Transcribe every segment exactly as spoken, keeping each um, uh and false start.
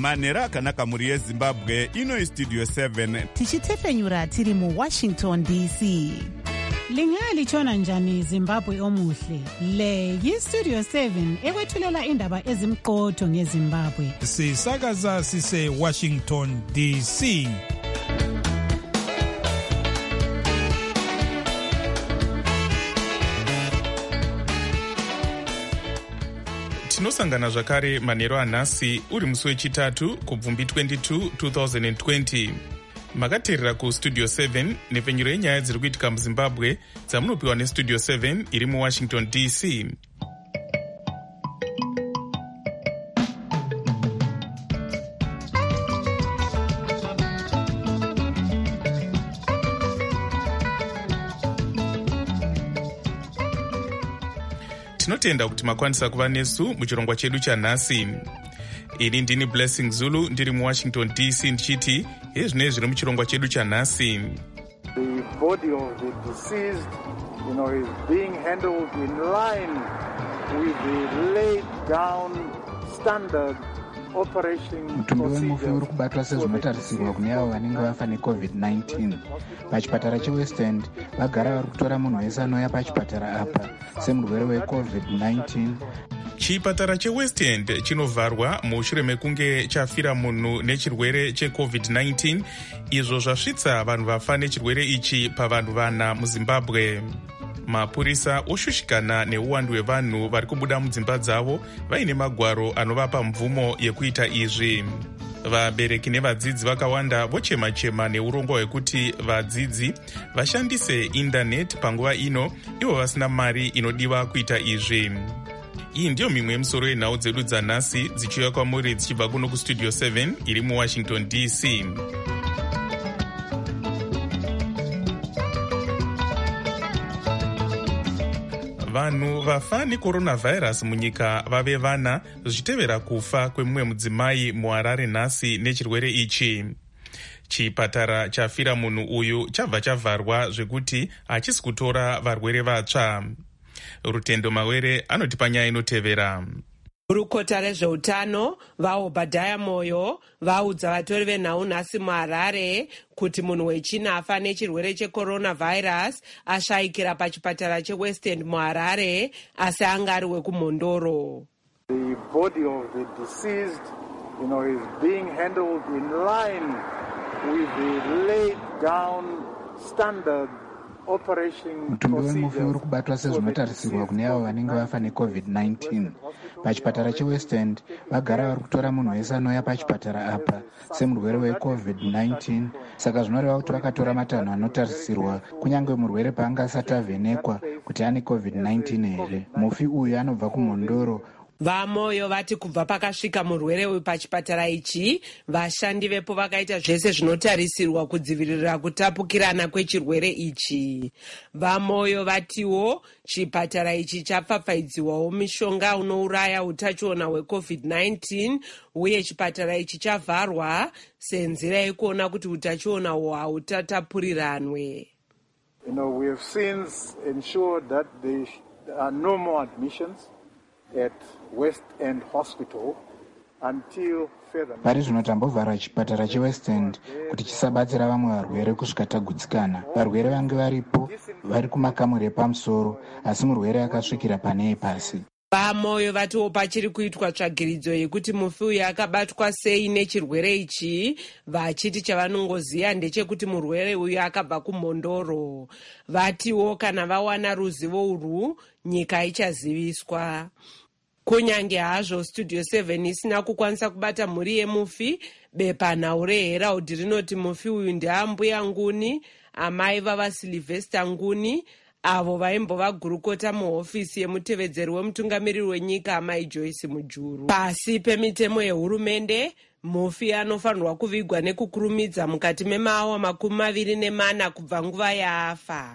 manhero akanaka mhuri yezimbabwe. Ino Studio seven tichitefenyura tiri mu Washington D C. Lingalitshona njani Zimbabwe omuhle? Le yi Studio seven ekwethulela indaba ezimqotho ngeZimbabwe. Sisakaza sise Washington D C. Tinosangana zvakare manhero anhasi uri musi wechitatu kubvumbi twenty-two twenty twenty. Makateerera ku Studio seven nepfenyuro yenyaya dziri kuitika muZimbabwe dzamunopiwa neStudio seven iri muWashington D C. Tinotenda kuti makwanisa kuva nesu muchirongwa chedu chanhasi. Ini ndini Blessing Zulu ndiri muWashington D C ndichiti hezvinei zviri muchirongwa chedu chanhasi. The body of the deceased, you know, is being handled in line with the laid down standard mutumbi wemufi uri kubatwa sezvinotarisirwa kune avo vanenge vafa necovid nineteen. Pachipatara cheWest End vagara vari kutora munhu wese anouya pachipatara apa semurwere wecovid nineteen. Chipatara cheWest End chinovharwa mushure mekunge chafira munhu nechirwere checovid nineteen, izvo zvasvitsa vanhu vafa nechirwere ichi pavanhu vana muZimbabwe. Mapurisa oshushikana neuwandu hwevanhu vari kubuda mudzimba dzavo vaine magwaro anovapa mvumo yekuita izvi. Vabereki nevadzidzi vakawanda vochema-chema neurongwa hwekuti vadzidzi vashandise indaneti panguva ino ivo vasina mari inodiwa kuita izvi. Iyi ndiyo mimwe yemisoro yenhau dzedu dzanhasi dzichiuya kwamuri dzichibva kuno kuStudio seven iri muWashington D C. Vanhu vafa necoronavirus munyika vave vana zvichitevera kufa kwemumwe mudzimai muHarare nhasi nechirwere ichi. Chipatara chafira munhu uyu chabva chavharwa zvekuti hachisi kutora varwere vatsva. Rutendo Mawere anotipa nyaya inotevera. Gurukota rezveutano vaObhadhaya Moyo vaudza vatori venhau nhasi muHarare kuti munhu wechina afa nechirwere checoronavirus ashayikira pachipatara cheWest End muHarare asi anga ari wekumhondoro. The body of the deceased, you know, is being handled in line with the laid down standard mutumbi wemufi uri kubatwa sezvinotarisirwa kune avo vanenge vafa necovid nineteen. Pachipatara cheWest End vagara vari kutora munhu wese anouya pachipatara apa semurwere wecovid nineteen. Saka zvinoreva kuti vakatora matanho anotarisirwa kunyange murwere paanga asati avhenekwa kuti ane covid nineteen here. Mufi uyu anobva kumhondoro. VaMoyo vati kubva pakasvika murwere uyu pachipatara ichi, vashandi vepo vakaita zvese zvinotarisirwa kudzivirira kutapukirana kwechirwere ichi. VaMoyo vatiwo chipatara ichi chapfapfaidziwawo mishonga unouraya utachiona hwecovid nineteen uye chipatara ichi chavharwa senzira yekuona kuti utachiona uhwu hautatapuriranwe. You know, we have since ensured that there are no more admissions at West End Hospital until further. Pari zvino tambovhara chipatara cheWest End kuti chisabatsira vamwe varwere kusvika tagutsikana. Varwere vange varipo vari kumakamuri epamusoro asi murwere akasvikira pane pasi. VaMoyo vatiwo pachiri kuitwa tsvagiridzo yekuti mufi uyu akabatwa sei nechirwere ichi, vachiti chavanongoziya ndechekuti murwere uyu akabva kumhondoro. Vatiwo kana vawana ruzivo urwu nyika ichaziviswa. Kunyange hazvo Studio seven isina kukwanisa kubata mhuri yemufi, bepanhau reHerald rinoti mufi uyu ndiambuya Nguni, amai vavaSylvester Nguni, avo vaimbova gurukota muhofisi yemutevedzeri wemutungamiriri wenyika amai Joyce Mujuru. Pasi pemitemo yehurumende, mufi anofanirwa kuvigwa nekukurumidza mukati memaawa makumi maviri nemana kubva nguva yaafa.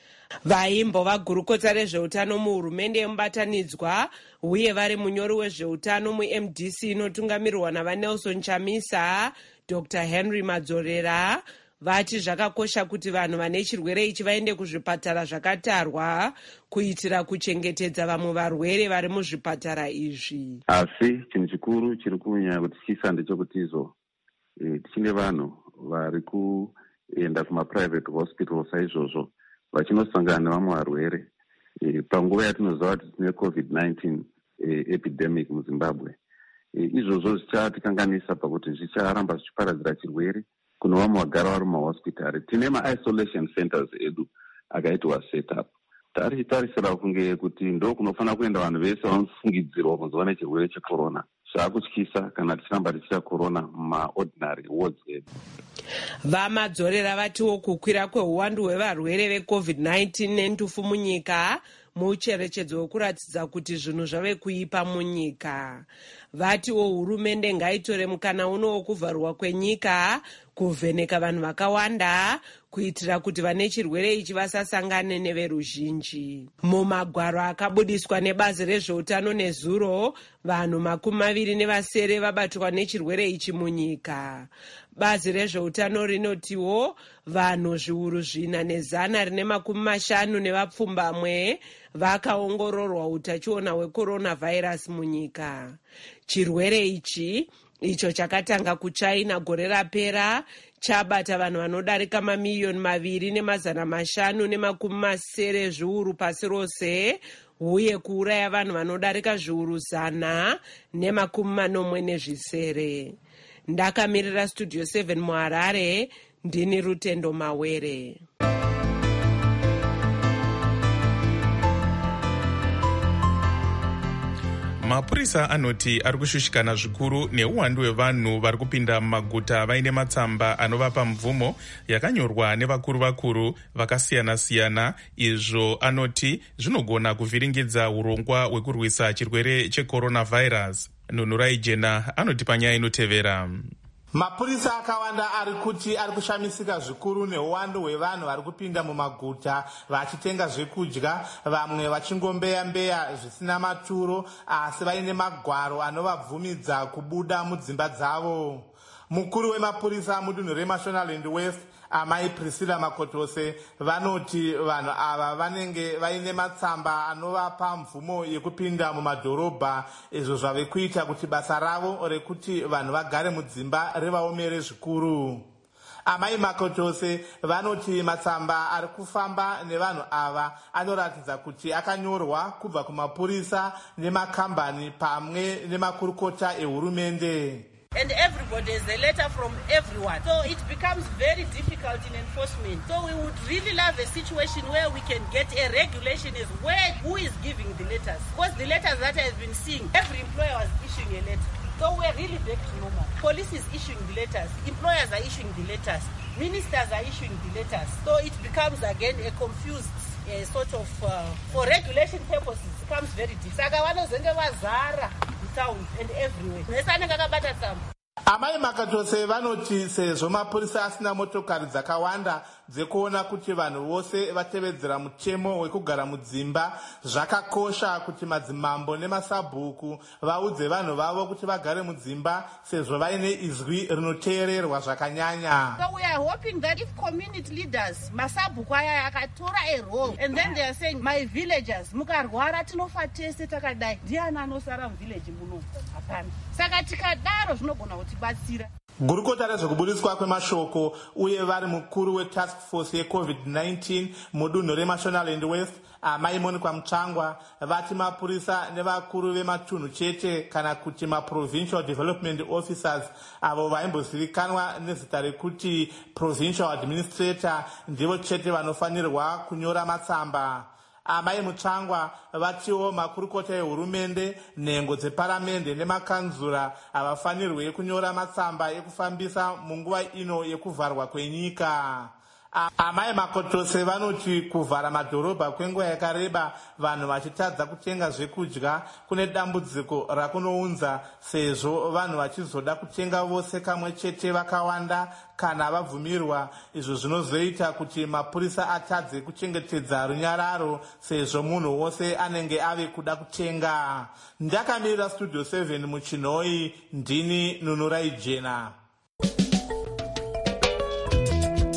Vaimbova gurukota rezveutano muhurumende yemubatanidzwa uye vari munyori wezveutano muM D C inotungamirirwa navaNelson Chamisa, Doctor Henry Madzorera, vati zvakakosha kuti vanhu vane chirwere ichi vaende kuzvipatara zvakatarwa kuitira kuchengetedza vamwe varwere vari muzvipatara izvi. Asi chinhu chikuru chiri kunyanya kutityisa ndechekuti izo e, tichine vanhu vari kuenda kumaprivate hospitals saizvozvo vachinosangana nevamwe varwere e, panguva yatinoziva kuti tine covid nineteen e, epidemic muZimbabwe. E, izvozvo zvichatikanganisa pakuti zvicharamba zvichiparadzira chirwere kuno vamwe vagara vari mumahospitari. Tine ma-isolation centers edu akaitwa setup. Tarichitarisira kunge kuti ndo kunofanira kuenda vanhu vese vanofungidzirwa kunzova nechirwere checorona. Zvakutyisa kana tichiramba tichiita corona mumaordinary wards edu. Vamadzorera vatiwo kukwira kweuwandu hwevarwere vecovid nineteen nentufu munyika mucherechedzo wekuratidza kuti zvinhu zvave kuipa munyika. Vatiwo hurumende ngaitore mukana uno wokuvharwa kwenyika kuvheneka vanhu vakawanda kuitira kuti vane chirwere ichi vasasangane neveruzhinji. Mumagwaro akabudiswa nebazi rezveutano nezuro, vanhu makumi maviri nevasere vabatwa nechirwere ichi munyika. Bazi rezveutano rinotiwo vanhu zviuru zvina nezana rine makumi mashanu nevapfumbamwe vakaongororwa utachiona hwecoronavirus munyika. Chirwere ichi icho chakatanga kuChina gore rapera chabata vanhu vanodarika mamiliyoni maviri nemazana mashanu nemakumi masere zviuru pasi rose, uye kuuraya vanhu vanodarika zviuru zana nemakumi manomwe nezvisere. Ndakamirira Studio seven muHarare, ndini Rutendo Mawere. Mapurisa anoti ari kushushikana zvikuru neuwandu hwevanhu vari kupinda mumaguta vaine matsamba anovapa mvumo yakanyorwa nevakuru vakuru vakasiyana-siyana. Izvo anoti zvinogona kuvhiringidza urongwa hwekurwisa chirwere checoronavirus. Nunurai Jena anoti panyaya inotevera. Mapurisa akawanda ari kuti ari kushamisika zvikuru neuwandu hwevanhu vari kupinda mumaguta vachitenga zvekudya, vamwe vachingombeya-mbeya zvisina maturo asi vaine magwaro anovabvumidza kubuda mudzimba dzavo. Mukuru wemapurisa mudunhu reMashonaland West, Amai Priscilla Makotose, vanoti vanhu ava vanenge vaine matsamba anovapa mvumo yekupinda mumadhorobha, izvo zvave kuita kuti basa ravo rekuti vanhu vagare mudzimba rivaomere zvikuru. Amai Makotose vanoti matsamba ari kufamba nevanhu ava anoratidza kuti akanyorwa kubva kumapurisa nemakambani pamwe nemakurukota ehurumende. And everybody has a letter from everyone. So it becomes very difficult in enforcement. So we would really love a situation where we can get a regulation as where who is giving the letters. Because the letters that I've been seeing, every employer was issuing a letter. So we're really back to normal. Police is issuing the letters. Employers are issuing the letters. Ministers are issuing the letters. So it becomes again a confused uh, sort of, uh, for regulation purposes, it becomes very difficult. Saka vanozenge vazara town and everywhere. Amai Makotose vanoti sezvo mapurisa asina motokari dzakawanda dzekuona kuti vanhu vose vatevedzera mutemo wekugara mudzimba, zvakakosha kuti madzimambo nemasabhuku vaudze vanhu vavo kuti vagare mudzimba sezvo vaine izwi rinoteererwa zvakanyanya. So we are hoping that if community leaders, masabhuku aya akatora a role, and then they are saying my villagers mukarwara tinofa tese takadai, ndiani anosara muvillage muno? Hapana. Saka tikadaro zvinogona kutibatsira. Gurukota rezvekubudiswa kwemashoko uye vari mukuru wetask force yecovid nineteen mudunhu reMashonaland West, Amai Monikwa Mutsvangwa, vati mapurisa nevakuru vematunhu chete kana kuti maprovincial development officers avo vaimbozivikanwa nezita rekuti provincial administrator ndivo chete vanofanirwa kunyora matsamba. Amai Mutsvangwa vatiwo makurukota ehurumende, nhengo dzeparamende nemakanzura havafanirwe kunyora matsamba ekufambisa munguva ino yekuvharwa kwenyika. Amai Makotose vanoti kuvhara madhorobha kwenguva yakareba vanhu vachitadza kutenga zvekudya kune dambudziko rakunounza, sezvo vanhu vachizoda kutenga vose kamwe chete vakawanda kana vabvumirwa. Izvo zvinozoita kuti mapurisa atadze kuchengetedza runyararo sezvo munhu wose anenge ave kuda kutenga. Ndakamirira Studio seven muChinoi, ndini Nunurai Jena.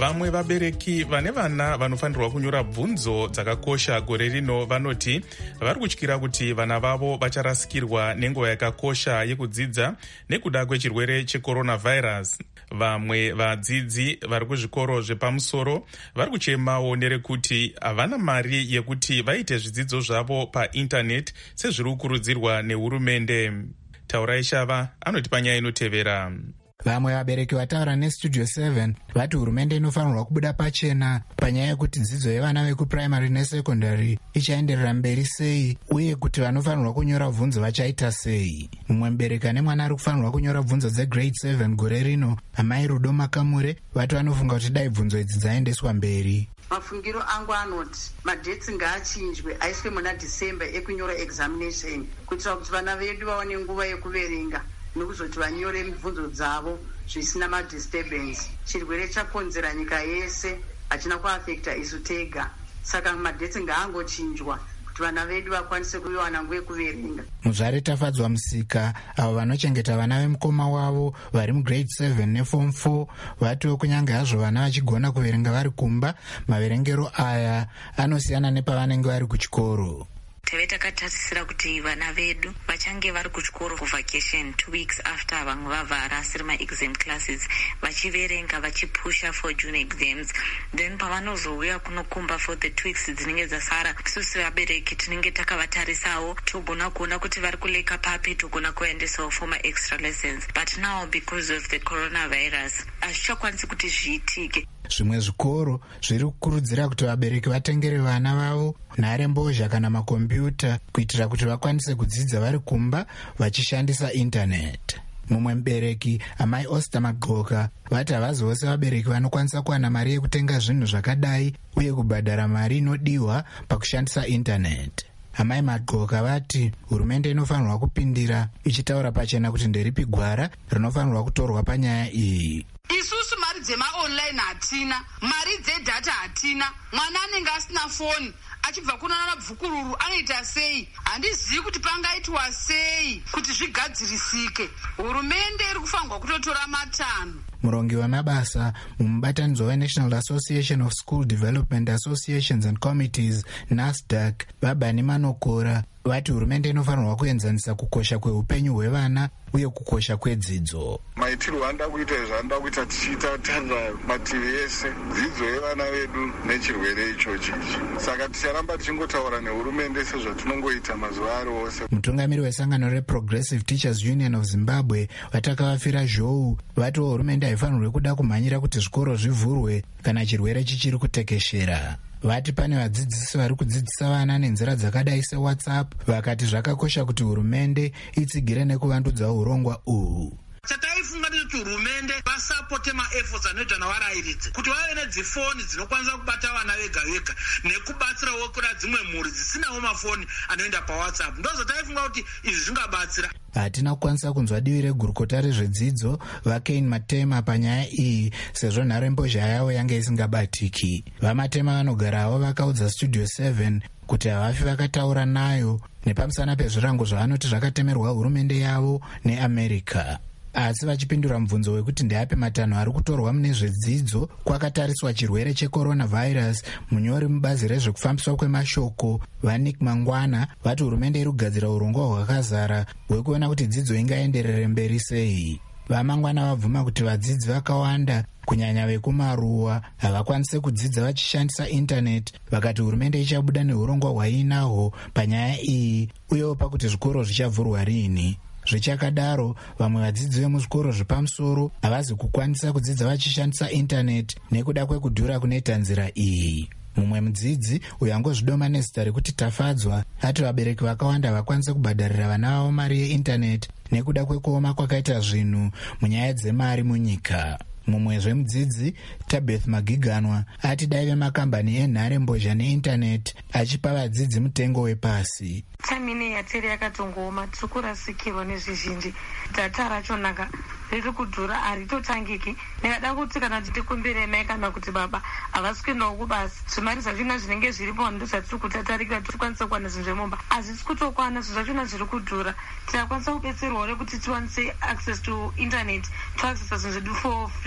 Vamwe vabereki vane vana vanofanirwa kunyora bvunzo dzakakosha gore rino vanoti vari kutyira kuti vana vavo vacharasikirwa nenguva yakakosha yekudzidza nekuda kwechirwere checoronavirus. Vamwe vadzidzi vari kuzvikoro zvepamusoro vari kuchemawo nerekuti havana mari yekuti vaite zvidzidzo zvavo paindaneti sezviri kukurudzirwa nehurumende. Taurai Shava anoti panyaya inotevera. Vamwe vabereki vataura nestudio seven vati hurumende inofanirwa kubuda pachena panyaya yekuti dzidzo yevana vekupuraimari nesekondari ichaenderera mberi sei uye kuti vanofanirwa kunyora bvunzo vachaita sei. Mumwe mubereki ane mwana ari kufanirwa kunyora bvunzo dzegrade seven gore rino, Amai Rudo Makamure, vati vanofunga kuti dai bvunzo idzi dzaendeswa mberi. Mafungiro angu anoti madhetsi ngaachinjwe aiswe muna December ekunyora examination kuitira kuti vana vedu vaone nguva yekuverenga nokuzoti vanyore mibvunzo dzavo zvisina madisturbance. Chirwere chakonzera nyika yese, hachina kuafekta isu tega, saka madhetsi ngaangochinjwa kuti vana vedu vakwanise kuwana nguva yekuverenga. Muzvare Tafadzwa Musika, avo vanochengeta vana vemukoma wavo vari mugrade seven neform four, vatiwo kunyange hazvo vana vachigona kuverenga vari kumba, maverengero aya anosiyana nepavanenge vari kuchikoro. Teve takatarisira kuti vana vedu vachange vari kuchikoro for vacation two weeks after vamwe vavhara asiri ma-exam classes, vachiverenga vachipusha for June exams, then pavanozouya kunokumba for the two weeks dzinenge dzasara, isusu vabereki tinenge takavatarisa togona kuona kuti vari kuleka papi, togona kuendesawo for ma-extra lessons, but now because of the coronavirus hazvichakwanisi kuti zviitike. Zvimwe zvikoro zviri kukurudzira kuti vabereki vatengere vana vavo nharembozha kana makombiyuta kuitira kuti vakwanise kudzidza vari kumba vachishandisa intaneti. Mumwe mubereki, Amai Oster Magloka, vati havazi vose vabereki vanokwanisa kuwana mari yekutenga zvinhu zvakadai uye kubhadhara mari inodiwa pakushandisa intaneti. Amai Magloka vati hurumende inofanirwa kupindira ichitaura pachena kuti nderipi gwara rinofanirwa kutorwa panyaya iyi. Isusu mari dzema-online hatina, mari dzedhata hatina, mwana anenge asina foni, achibva kunonana bvukururu anoita sei? Handizivi kuti pangaitwa sei kuti zvigadzirisike. Hurumende iri kufanirwa kutotora matanho. Murongi wemabasa mumubatanidzo weNational Association of School Development Associations and Committees, NASDAQ, Babani Manokora, vati hurumende inofanirwa kuenzanisa kukosha kweupenyu hwevana uye kukosha kwedzidzo. Maitirwo anda kuita izvo anda kuita tichiita tarira mativi ese dzidzo yevana vedu nechirwere ichochi. Saka ticharamba tichingotaura nehurumende sezvatinongoita mazuva ari ose. Mutungamiri wesangano reProgressive Teachers Union of Zimbabwe, vatakavafira zhou, vatiwo hurumende haifanirwi kuda kumhanyira kuti zvikoro zvivhurwe kana chirwere chichiri kutekeshera. Vati pane vadzidzisi vari kudzidzisa vana nenzira dzakadai seWhatsApp, vakati zvakakosha kuti hurumende itsigire nekuvandudza urongwa uhu. Chataifunga kuti hurumende vasapote maefforts anoitwa navarairidzi kuti vave nedzifoni dzinokwanisa kubata vana vega vega nekubatsirawo kuna dzimwe mhuri dzisinawo mafoni anoenda paWhatsApp. Ndozvataifunga kuti izvi zvingabatsira. Hatina kukwanisa kunzwa divi regurukota rezvedzidzo vaKane Matema panyaya iyi sezvo nharembozha yavo yange isingabatiki. VaMatema vanogarawo vakaudza Studio seven kuti havafi vakataura nayo nepamusana pezvirango zvavanoti zvakatemerwa hurumende yavo neAmerica. Asi vachipindura mubvunzo wekuti ndeape matanho ari kutorwa mune zvedzidzo kwakatariswa chirwere checoronavirus, munyori mubazi rezvekufambiswa kwemashoko vaNick Mangwana vati hurumende iri kugadzira urongwa hwakazara hwekuona kuti dzidzo ingaenderere mberi sei. VaMangwana vabvuma kuti vadzidzi vakawanda kunyanya vekumaruwa havakwanise kudzidza vachishandisa intaneti, vakati hurumende ichabuda neurongwa hwainahwo panyaya iyi uyewo pakuti zvikoro zvichavhurwa rini. Zvichakadaro, vamwe vadzidzi vemuzvikoro zvepamusoro havazi kukwanisa kudzidza vachishandisa intaneti nekuda kwekudhura kunoita nzira iyi. Mumwe mudzidzi uyo angozvidoma nezita rekuti Tafadzwa ati vabereki vakawanda vakwanise kubhadharira vana vavo mari yeintaneti nekuda kwekuoma kwakaita zvinhu munyaya dzemari munyika. Mumwe zvemudzidzi, Tabeth Magiganwa, ati dai vemakambani enharembozha neintaneti achipa vadzidzi mutengo wepasi. Tamine yatiri yakatongooma, tiri kurasikirwa nezvizhinji. Dhata rachonaka riri kudhura, haritotangiki. Ndingada kuti kana titikumbiremai kana kuti baba havasi kuendawo kubasa, zvimari zvachona zvinenge zviripo ndo zvatiri kutatarika kuti tikwanise kuwana zvinhu zvemumba hazvisi kutokwana. Zvinhu zvachona zviri kudhura, tikakwanisa kubetserwawo nekuti tiwanise access to internet, toaccessa zvinhu zvedu for free.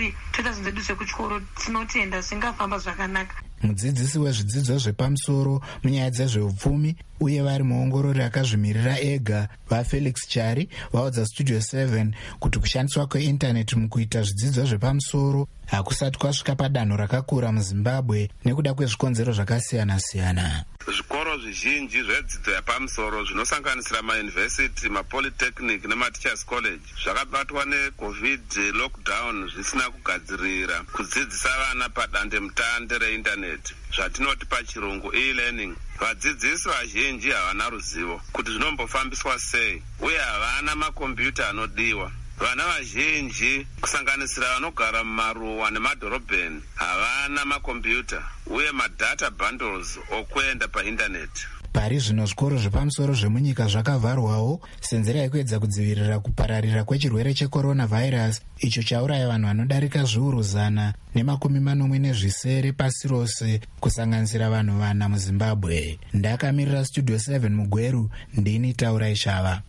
kuti toita zvinhu zvedu zvekuchikoro tinotenda zvingafamba zvakanaka. Mudzidzisi wezvidzidzo zvepamusoro munyaya dzezveupfumi uye vari muongorori akazvimirira ega vaFelix Chari vaudza Studio seven kuti kushandiswa kweindaneti mukuita zvidzidzo zvepamusoro hakusati kwasvika padanho rakakura muZimbabwe nekuda kwezvikonzero zvakasiyana-siyana. Zvikoro zvizhinji zvedzidzo yepamusoro zvinosanganisira mayunivhesiti, mapolytechnic nemateachers college zvakabatwa necovid lockdown zvisina kugadzirira kudzidzisa vana padandemutande reindaneti, zvatinoti pachirungu e-learning. Vadzidzisi vazhinji havana ruzivo kuti zvinombofambiswa sei uye havana makombiyuta anodiwa. Vana vazhinji kusanganisira vanogara mumaruwa nemadhorobheni havana makombiyuta uye madata bundles okuenda paindaneti. Pari zvino zvikoro zvepamusoro zvemunyika zvakavharwawo senzira yekuedza kudzivirira kupararira kwechirwere checoronavirus icho chauraya vanhu vanodarika zviuru zana nemakumi manomwe nezvisere pasi rose kusanganisira vanhu vana muZimbabwe. Ndakamirira Studio seven muGweru, ndini Taurai Shava.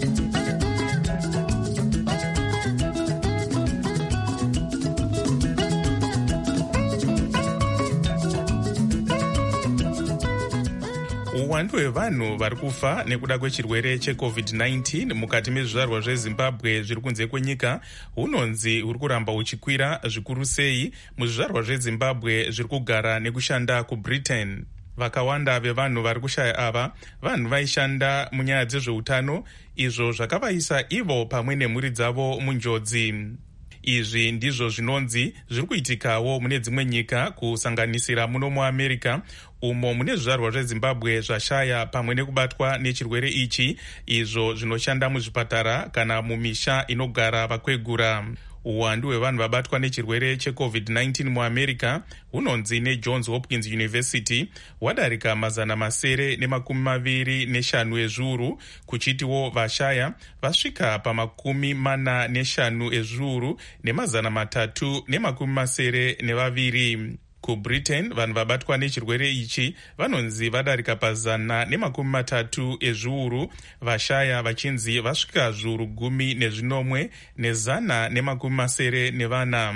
Uwandu hwevanhu vari kufa nekuda kwechirwere checovid nineteen mukati mezvizvarwa zveZimbabwe zviri kunze kwenyika hunonzi huri kuramba huchikwira zvikuru sei muzvizvarwa zveZimbabwe zviri kugara nekushanda kuBritain. Vakawanda vevanhu vari kushaya ava vanhu vaishanda munyaya dzezveutano, izvo zvakavaisa ivo pamwe nemhuri dzavo munjodzi. Izvi ndizvo zvinonzi zviri kuitikawo mune dzimwe nyika kusanganisira muno muAmerica umo mune zvizvarwa zveZimbabwe zvashaya pamwe nekubatwa nechirwere ichi, izvo zvinoshanda muzvipatara kana mumisha inogara vakwegura. Uwandu hwevanhu vabatwa nechirwere checovid nineteen muAmerica hunonzi neJohns Hopkins University wadarika mazana masere nemakumi maviri neshanu ezviuru, kuchitiwo vashaya vasvika pamakumi mana neshanu ezviuru nemazana matatu nemakumi masere nevaviri. KuBritain vanhu vabatwa nechirwere ichi vanonzi vadarika pazana nemakumi matatu ezviuru, vashaya vachinzi vasvika zviuru gumi nezvinomwe nezana nemakumi masere nevana.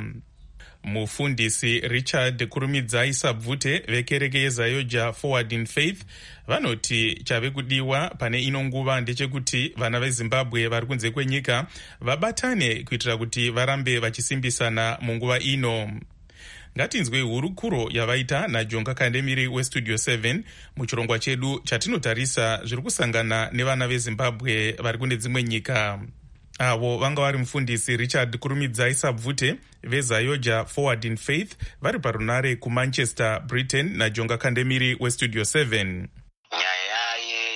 Mufundisi Richard Kurumidzai Sabvute vekereke yeZayoja Forward in Faith vanoti chave kudiwa pane ino nguva ndechekuti vana veZimbabwe vari kunze kwenyika vabatane kuitira kuti varambe vachisimbisana munguva ino. Ngatinzwe hurukuro yavaita naJonga Kandemiri weStudio seven muchirongwa chedu chatinotarisa zviri kusangana nevana veZimbabwe vari kune dzimwe nyika. Avo vanga vari mufundisi Richard Kurumidzai Sabvute veZayoja Forward in Faith vari parunare kuManchester, Britain, naJonga Kandemiri weStudio seven. Nyaya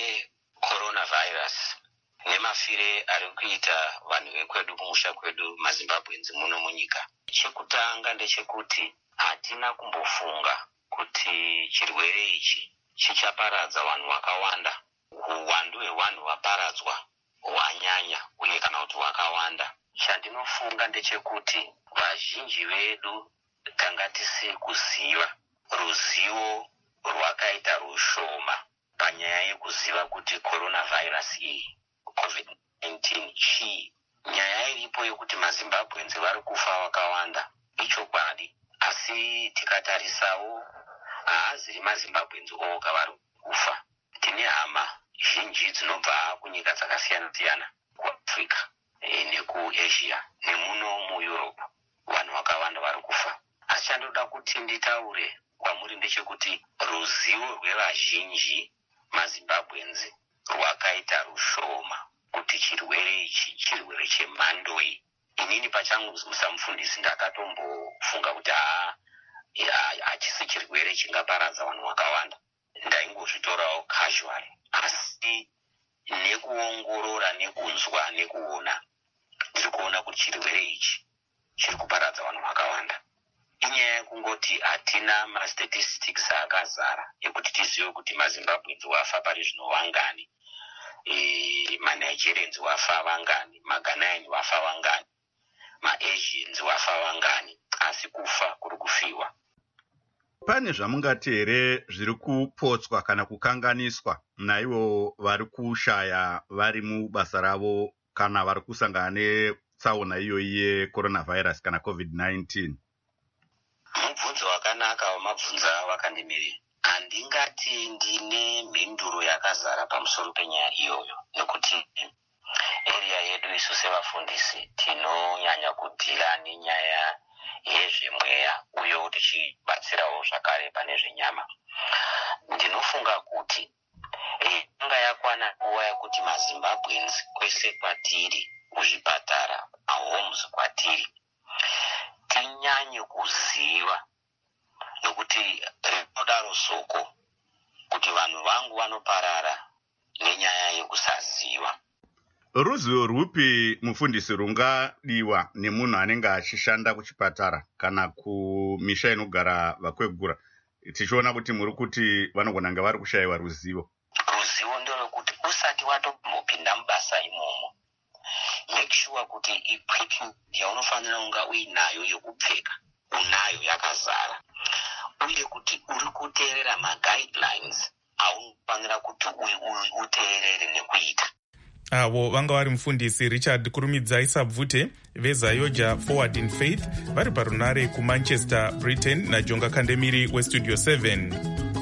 yeCoronavirus nemafire ari kuita vanhu vekwedu kumusha kwedu maZimbabwenzi muno munyika. Chekutanga ndechekuti hatina kumbofunga kuti chirwere ichi chichaparadza vanhu vakawanda. Uwandu hwevanhu vaparadzwa hwanyanya uye kana kuti hwakawanda. Chandinofunga ndechekuti vazhinji vedu tanga tisi kuziva, ruzivo rwakaita rushoma panyaya yekuziva kuti coronavirus iyi covid nineteen chii. Nyaya iripo yokuti maZimbabwenzi vari kufa vakawanda ichokwadi, asi tikatarisawo haaziri maZimbabwenzi oga vari kufa. Tine hama zhinji dzinobva kunyika dzakasiyana-siyana, kuAfrica e, nekuAsia nemuno muEurope, vanhu vakawanda vari kufa. Asi chandoda kuti nditaure kwamuri ndechekuti ruzivo rwevazhinji maZimbabwenzi rwakaita rushoma kuti chirwere ichi chirwere chemhandoi. Inini pachangu musamufundisi ndakatombofunga kuti haa hachisi chirwere chingaparadza vanhu vakawanda, ndaingozvitorawo casual. Asi nekuongorora nekunzwa nekuona ndiri kuona kuti chirwere ichi chiri kuparadza vanhu vakawanda. Inyaya yekungoti hatina mastatistics akazara ekuti tizive kuti maZimbabwenzi wafa pari zvino vangani, e, maNigerians wafa vangani, maGhanaian wafa vangani, maAsians wafa vangani, asi kufa kuri kufiwa. Pane zvamungati here zviri kupotswa kana kukanganiswa naivo vari kushaya vari mubasa ravo kana vari kusangana tsaona iyoyi yecoronavirus kana covid nineteen? Mubvunzo wakanaka wamabvunza wakandimirira. Handingati ndine mhinduro yakazara pamusoro penyaya iyoyo, nekuti area yedu isu sevafundisi tinonyanya kudhira nenyaya yezvemweya uye tichibatsirawo zvakare pane zvenyama. Ndinofunga kuti inga yakwana nguva yekuti maZimbabweans kwese kwatiri, kuzvipatara, mahomes kwatiri, tinyanye kuziva, nokuti rinodaro soko kuti vanhu vangu vanoparara nenyaya yekusaziva. Ruzivo rwupi mufundisi rungadiwa nemunhu anenge achishanda kuchipatara kana kumisha inogara vakwegura, tichiona kuti muri kuti vanogona kunge vari kushayiwa ruzivo? Ruzivo nderekuti usati watombopinda mubasa imomo, make sure kuti equipment yaunofanira kunga uinayo yekupfeka unayo yakazara, uye kuti uri kuteerera maguidelines aunofanira kuti uteerere nekuita. Avo vanga vari mufundisi Richard Kurumidzai Sabvute veZayoja Forward in Faith vari parunare kuManchester, Britain, naJonga Kandemiri weStudio seven.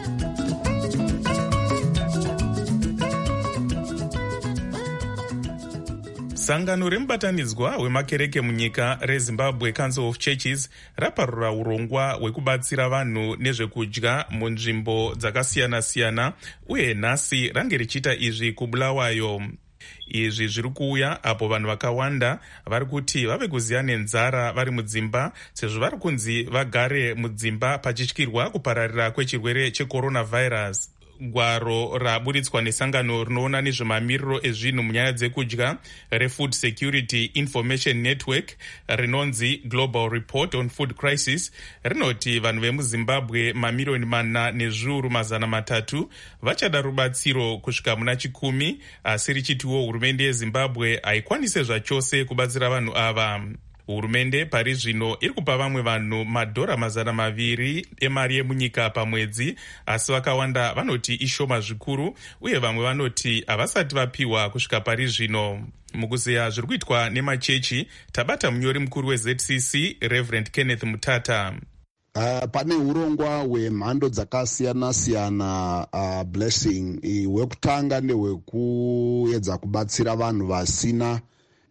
Sangano remubatanidzwa wemakereke munyika reZimbabwe Council of Churches raparura urongwa hwekubatsira vanhu nezvekudya munzvimbo dzakasiyana-siyana, uye nhasi range richiita izvi kuBulawayo. Izvi zviri kuuya apo vanhu vakawanda vari kuti vave kuziya nenzara vari mudzimba, sezvo vari kunzi vagare mudzimba pachityirwa kupararira kwechirwere checoronavirus. Gwaro raburitswa nesangano rinoona nezvemamiriro ezvinhu munyaya dzekudya reFood Security Information Network rinonzi Global Report on Food Crisis rinoti vanhu vemuZimbabwe mamiliyoni mana nezviuru mazana matatu vachada rubatsiro kusvika muna chikumi, asi richitiwo hurumende yeZimbabwe haikwanise zvachose kubatsira vanhu ava. Hurumende pari zvino iri kupa vamwe vanhu madhora mazana maviri emari yemunyika pamwedzi, asi vakawanda vanoti ishoma zvikuru, uye vamwe vanoti havasati vapiwa kusvika pari zvino. Mukuziya zviri kuitwa nemachechi, tabata munyori mukuru weZ C C Reverend Kenneth Mutata. Uh, pane urongwa hwemhando dzakasiyana-siyana uh, blessing hwekutanga ndehwekuedza kubatsira vanhu vasina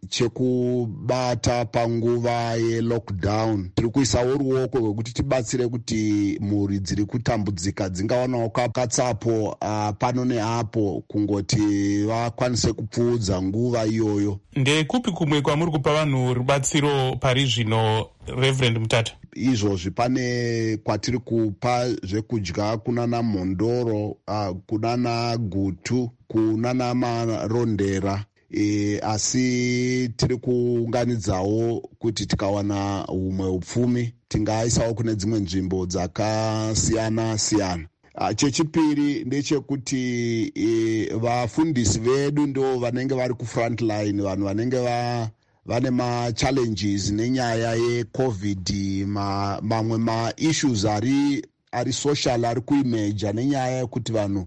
chekubata panguva yelockdown. Tiri kuisawo ruoko rwekuti tibatsire kuti mhuri dziri kutambudzika dzingawanawo kakatsapo uh, pano neapo kungoti vakwanise kupfuudza nguva iyoyo. Ndekupi kumwe kwamuri kupa vanhu rubatsiro pari zvino, Reverend Mutata? Izvozvi pane kwatiri kupa zvekudya kunana Mondoro, uh, kunana Gutu, kunana Marondera. E, asi tiri kuunganidzawo kuti tikawana umwe upfumi tingaisawo kune dzimwe nzvimbo dzakasiyana-siyana. Chechipiri ndechekuti e, vafundisi vedu ndo vanenge vari kufront line, vanhu vanenge va vane ma-challenges nenyaya yeCovid, ma, mamwe ma-issues ari, ari social ari kuimeja nenyaya yekuti vanhu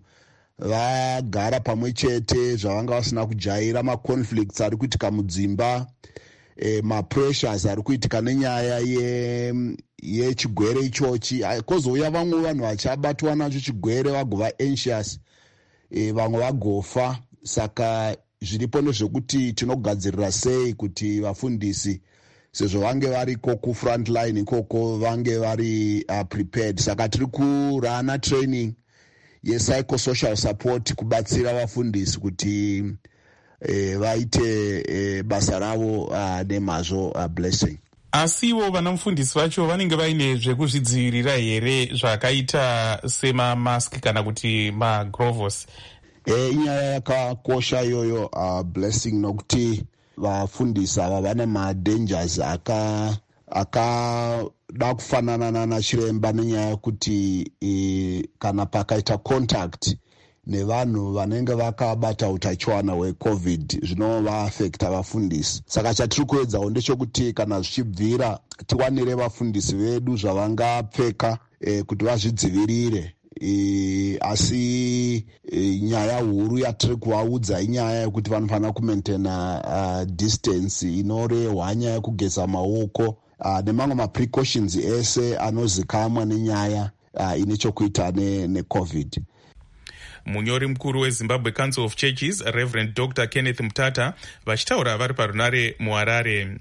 vagara pamwe chete zvavanga vasina kujaira, maconflicts ari kuitika mudzimba, e, mapressures ari kuitika nenyaya yechigwere ye ichochi. Kozouya vamwe vanhu vachabatwa nacho chigwere vagova anxious, e, vamwe vagofa. Saka zviripo ndezvekuti tinogadzirira sei kuti vafundisi sezvo vange variko kufront line ikoko vange vari uh, prepared. Saka tiri kurana training ye-psychosocial support kubatsira vafundisi kuti eh, vaite eh, basa ravo uh, nemazvo uh, blessing. Asiwo vana mufundisi vacho vanenge vaine zvekuzvidzivirira here zvakaita semamask kana kuti magrovos? E, inyaya yakakosha iyoyo uh, blessing, nokuti vafundisi ava vane madangers aka aka da kufanana nachiremba nenyaya yekuti e, kana pakaita contact nevanhu vanenge vakabata utachiwana hweCovid zvinovaaffecta vafundisi. Saka chatiri kuedzawo ndechekuti kana zvichibvira tiwanire vafundisi vedu zvavangapfeka e, kuti vazvidzivirire e, asi e, nyaya huru yatiri kuvaudza inyaya yekuti vanofanira kumaintaina uh, distance inorehwa, nyaya yekugeza maoko uh, nemamwe maprecautions ese anozikamwa nenyaya uh, ine chokuita necovid. Munyori mukuru weZimbabwe Council of Churches Reverend Doctor Kenneth Mutata vachitaura vari parunare muHarare.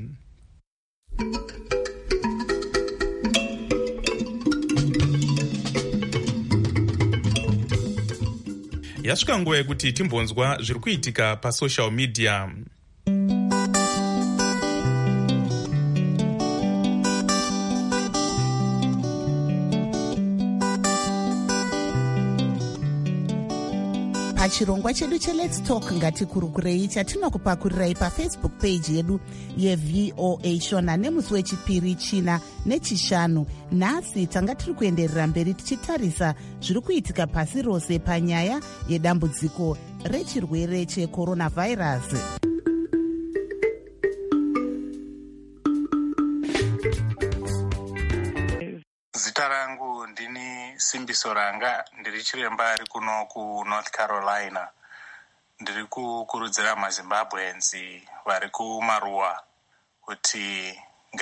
Yasvika nguva yekuti timbonzwa zviri kuitika pasocial media. Pachirongwa chedu cheLet's Talk ngatikurukurei chatinokupakurirai pafacebook page yedu yeV O A Shona nemusi wechipiri, china nechishanu. Nhasi tanga tiri kuenderera mberi tichitarisa zviri kuitika pasi rose panyaya yedambudziko rechirwere checoronavirus. Zita rangu ndini Simbiso Ranga, ndiri chiremba ari kuno ku North Carolina. Ndiri kukurudzira maZimbabweans vari kumaruwa kuti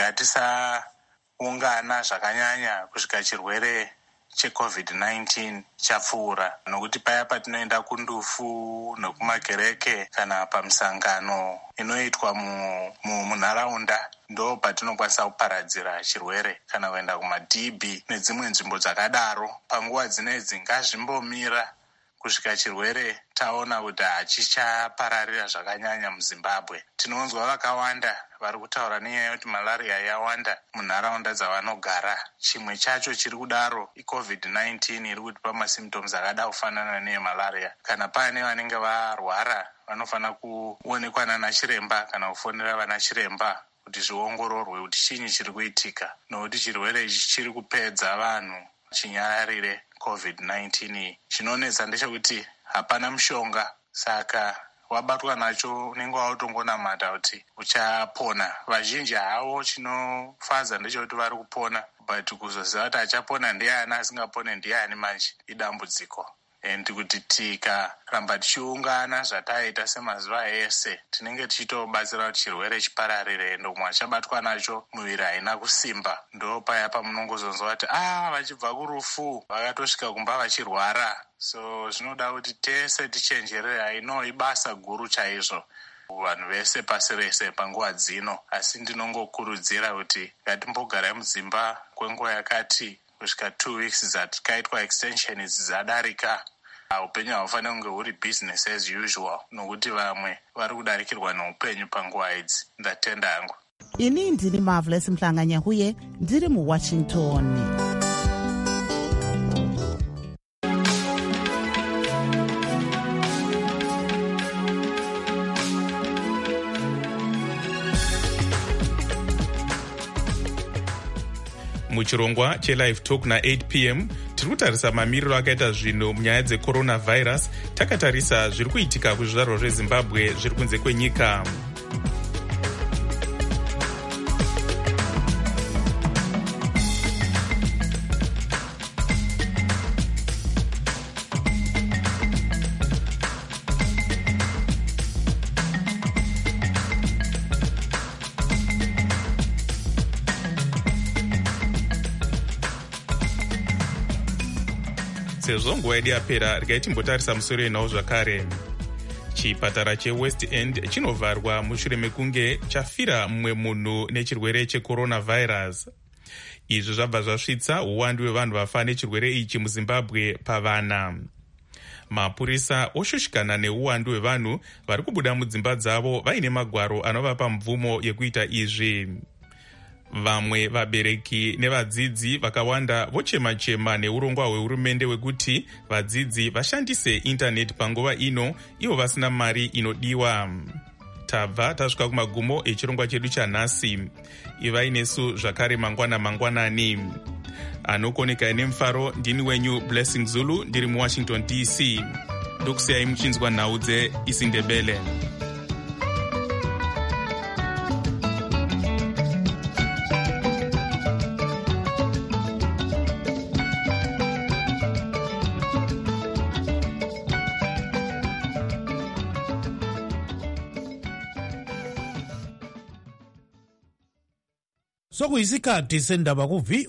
ngatisaungana zvakanyanya kusvika chirwere checovid nineteen chapfuura, nokuti paya patinoenda kundufu nokumakereke kana pamisangano inoitwa munharaunda ndo patinokwanisa kuparadzira chirwere, kana kuenda kumadhi bhi nedzimwe nzvimbo dzakadaro. Panguva dzinedzi ngazvimbomira kusvika chirwere taona kuti hachichapararira zvakanyanya muZimbabwe. Tinonzwa vakawanda vari kutaura nenyaya yekuti malaria yawanda munharaunda dzavanogara. Chimwe chacho chiri kudaro icovid nineteen iri kutipa masymptoms akada kufanana neemalaria. Kana paane vanenge varwara vanofanira kuonekwa nana chiremba kana kufonera vana chiremba kuti zviongororwe kuti chinyi chiri kuitika, nokuti chirwere ichi chiri kupedza vanhu chinyararire covid nineteen. Chinonetsa ndechekuti hapana mushonga, saka wabatwa nacho unenge wautongonamata kuti uchapona. Vazhinji havo chinofadza ndechekuti vari kupona, but kuzoziva kuti achapona ndiani asingapone ndiani manje idambudziko. And kuti tikaramba tichiungana zvataita semazuva ese tinenge tichitobatsira kuti chirwere chipararire. Ndomwe achabatwa nacho muviri haina kusimba, ndo paya pamunongozonzwa kuti ah vachibva kurufu vakatosvika kumba vachirwara. So zvinoda kuti tese tichenjerere. Haino ibasa guru chaizvo vanhu vese pasi rese panguva dzino, asi ndinongokurudzira kuti ngatimbogarai mudzimba kwenguva yakati kusvika two weeks dzatikaitwa extension dzadarika. Upenyu haufaniri kunge huri business as usual, nokuti vamwe vari kudarikirwa neupenyu panguva idzi. Ndatenda hangu. Ini ndini Marvelous Mhlanganyahuye, ndiri muWashington. Muchirongwa cheLive Talk na eight p m tiri kutarisa mamiriro akaita zvinhu munyaya dzecoronavirus. Takatarisa zviri kuitika kuzvizvarwa zveZimbabwe zviri kunze kwenyika. Sezvo nguva yedu yapera, regai timbotarisa musoro yenhau zvakare. Chipatara cheWest End chinovharwa mushure mekunge chafira mumwe munhu nechirwere checoronavirus. Izvi zvabva zvasvitsa uwandu hwevanhu vafa nechirwere ichi muZimbabwe pavana. Mapurisa oshushikana neuwandu hwevanhu vari kubuda mudzimba dzavo vaine magwaro anovapa mvumo yekuita izvi. Vamwe vabereki nevadzidzi vakawanda vochema-chema neurongwa hwehurumende hwekuti vadzidzi vashandise intaneti panguva ino ivo vasina mari inodiwa. Tabva tasvika kumagumo echirongwa chedu chanhasi. Ivai nesu zvakare mangwana mangwanani. Anokoneka nemufaro ndini wenyu Blessing Zulu, ndiri muWashington D C. Ndokusiyai muchinzwa nhau dzeIsindebele. sokuyisikhathi sendaba ku-V